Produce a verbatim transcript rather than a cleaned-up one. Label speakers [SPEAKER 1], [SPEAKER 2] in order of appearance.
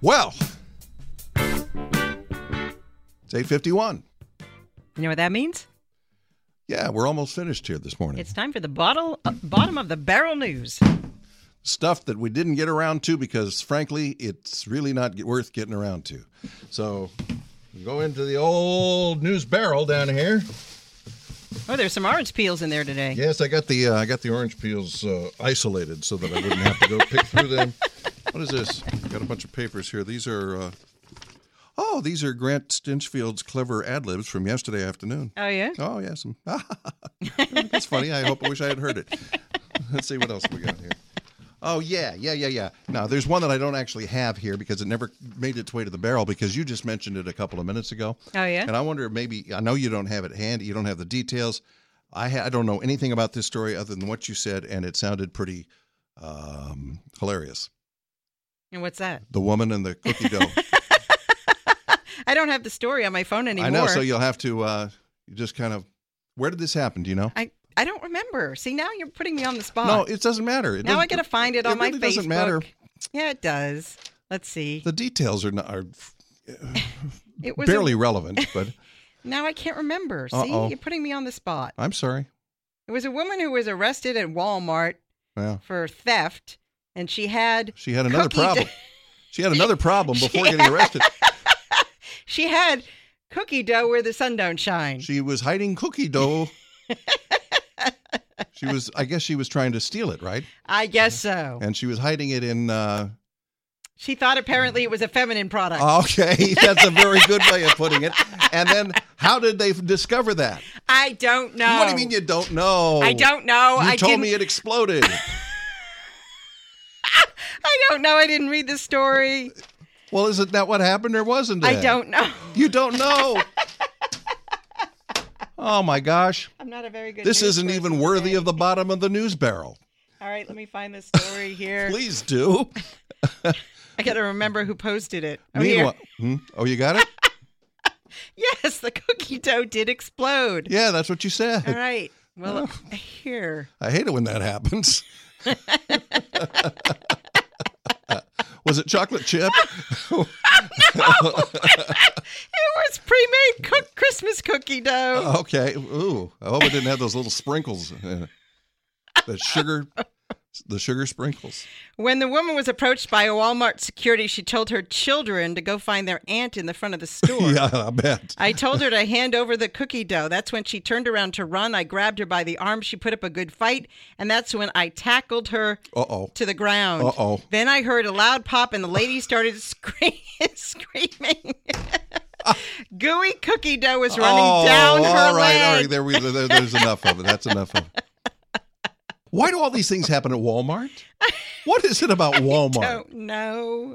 [SPEAKER 1] Well, it's eight fifty-one.
[SPEAKER 2] You know what that means?
[SPEAKER 1] Yeah, we're almost finished here this morning.
[SPEAKER 2] It's time for the bottle, uh, bottom of the barrel news.
[SPEAKER 1] Stuff that we didn't get around to because, frankly, it's really not get- worth getting around to. So, we go into the old news barrel down here.
[SPEAKER 2] Oh, there's some orange peels in there today.
[SPEAKER 1] Yes, I got the uh, I got the orange peels uh, isolated so that I wouldn't have to go pick through them. What is this? I got a bunch of papers here. These are uh, oh, these are Grant Stinchfield's clever ad libs from yesterday afternoon.
[SPEAKER 2] Oh, yeah?
[SPEAKER 1] Oh, yes. That's funny. I hope I wish I had heard it. Let's see what else we got here. Oh, yeah, yeah, yeah, yeah. Now, there's one that I don't actually have here because it never made its way to the barrel because you just mentioned it a couple of minutes ago.
[SPEAKER 2] Oh, yeah?
[SPEAKER 1] And I wonder if maybe, I know you don't have it handy, you don't have the details. I, ha- I don't know anything about this story other than what you said, and it sounded pretty um, hilarious.
[SPEAKER 2] And what's that?
[SPEAKER 1] The woman and the cookie dough.
[SPEAKER 2] I don't have the story on my phone anymore.
[SPEAKER 1] I know, so you'll have to uh, you just kind of, where did this happen? Do you know?
[SPEAKER 2] I, I don't remember. See, now you're putting me on the spot.
[SPEAKER 1] No, it doesn't matter. It
[SPEAKER 2] now I got to find it,
[SPEAKER 1] it
[SPEAKER 2] on
[SPEAKER 1] really
[SPEAKER 2] my Facebook.
[SPEAKER 1] doesn't matter.
[SPEAKER 2] Yeah, it does. Let's see.
[SPEAKER 1] The details are not are
[SPEAKER 2] It was
[SPEAKER 1] barely
[SPEAKER 2] a,
[SPEAKER 1] relevant, but
[SPEAKER 2] now I can't remember. See,
[SPEAKER 1] Uh-oh.
[SPEAKER 2] you're putting me on the spot.
[SPEAKER 1] I'm sorry.
[SPEAKER 2] It was a woman who was arrested at Walmart
[SPEAKER 1] Yeah.
[SPEAKER 2] for theft, and she had
[SPEAKER 1] She had another
[SPEAKER 2] cookie
[SPEAKER 1] problem.
[SPEAKER 2] dough-
[SPEAKER 1] She had another problem before
[SPEAKER 2] She
[SPEAKER 1] getting arrested.
[SPEAKER 2] She had cookie dough where the sun don't shine.
[SPEAKER 1] She was hiding cookie dough. She was, I guess she was trying to steal it, right?
[SPEAKER 2] I guess so.
[SPEAKER 1] And she was hiding it in, uh,
[SPEAKER 2] She thought apparently it was a feminine product.
[SPEAKER 1] okay, that's a very good way of putting it. And then how did they discover that?
[SPEAKER 2] I don't know.
[SPEAKER 1] What do you mean you don't know?
[SPEAKER 2] I don't know.
[SPEAKER 1] You
[SPEAKER 2] I
[SPEAKER 1] told
[SPEAKER 2] didn't,
[SPEAKER 1] me it exploded.
[SPEAKER 2] I don't know. I didn't read the story.
[SPEAKER 1] Well, isn't that what happened or wasn't it?
[SPEAKER 2] I don't know.
[SPEAKER 1] You don't know. Oh, my gosh.
[SPEAKER 2] I'm not a very good
[SPEAKER 1] This
[SPEAKER 2] news
[SPEAKER 1] isn't
[SPEAKER 2] person
[SPEAKER 1] even worthy
[SPEAKER 2] today.
[SPEAKER 1] of the bottom of the news barrel.
[SPEAKER 2] All right, let me find the story here.
[SPEAKER 1] Please do.
[SPEAKER 2] I got to remember who posted it. Oh, here.
[SPEAKER 1] Meanwhile, hmm? Oh, you got it?
[SPEAKER 2] Yes, the cookie dough did explode.
[SPEAKER 1] Yeah, that's what you said.
[SPEAKER 2] All right. Well, here.
[SPEAKER 1] I hate it when that happens. Was it chocolate chip?
[SPEAKER 2] It was pre-made cooked Christmas cookie dough.
[SPEAKER 1] Okay. Ooh. I hope it didn't have those little sprinkles. Uh, the sugar, the sugar sprinkles.
[SPEAKER 2] When the woman was approached by a Walmart security, she told her children to go find their aunt in the front of the store.
[SPEAKER 1] Yeah, I bet.
[SPEAKER 2] I told her to hand over the cookie dough. That's when she turned around to run. I grabbed her by the arm. She put up a good fight, and that's when I tackled her
[SPEAKER 1] Uh-oh.
[SPEAKER 2] to the ground.
[SPEAKER 1] Uh-oh.
[SPEAKER 2] Then I heard a loud pop, and the lady started screaming. screaming. Gooey cookie dough was running
[SPEAKER 1] oh,
[SPEAKER 2] down her
[SPEAKER 1] all right,
[SPEAKER 2] leg.
[SPEAKER 1] all right. There we, there, there's enough of it. That's enough of it. Why do all these things happen at Walmart? What is it about Walmart?
[SPEAKER 2] I don't know.